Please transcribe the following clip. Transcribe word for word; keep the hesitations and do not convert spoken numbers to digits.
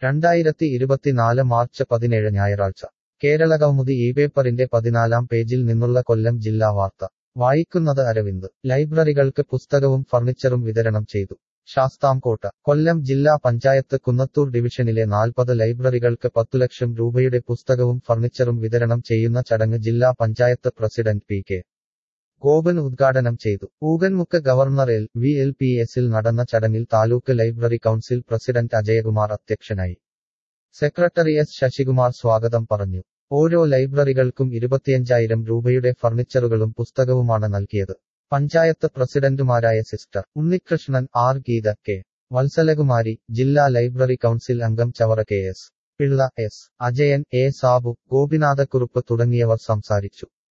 രണ്ടായിരത്തി ഇരുപത്തിനാല് മാർച്ച് പതിനേഴ് ഞായറാഴ്ച കേരളകൗമുദി ഈ പേപ്പറിന്റെ പതിനാലാം പേജിൽ നിന്നുള്ള കൊല്ലം ജില്ലാ വാർത്ത വായിക്കുന്നത് അരവിന്ദ് ലൈബ്രറികൾക്ക് പുസ്തകവും ഫർണിച്ചറും വിതരണം ചെയ്തു ശാസ്താംകോട്ട കൊല്ലം ജില്ലാ പഞ്ചായത്ത് കുന്നത്തൂർ ഡിവിഷനിലെ നാൽപ്പത് ലൈബ്രറികൾക്ക് പത്തു ലക്ഷം രൂപയുടെ പുസ്തകവും ഫർണിച്ചറും വിതരണം ചെയ്യുന്ന ചടങ്ങ് ജില്ലാ panchayat president P K Gopan ഉദ്ഘാടനം ചെയ്തു Ookanmukku governor L V L P എസിൽ നടന്ന ചടങ്ങിൽ taluk library council president Ajayakumar അധ്യക്ഷനായി സെക്രട്ടറി എസ് ശശികുമാർ സ്വാഗതം പറഞ്ഞു ഓരോ ലൈബ്രറികൾക്കും ഇരുപത്തിയഞ്ചായിരം രൂപയുടെ ഫർണിച്ചറുകളും പുസ്തകവുമാണ് നൽകിയത് പഞ്ചായത്ത് പ്രസിഡന്റുമാരായ sister Unnikrishnan R Geetha K Vatsalakumari ജില്ലാ ലൈബ്രറി കൗൺസിൽ അംഗം Chavara K S Pillai S Ajayan A Sabu Gopinathakurup തുടങ്ങിയവർ സംസാരിച്ചു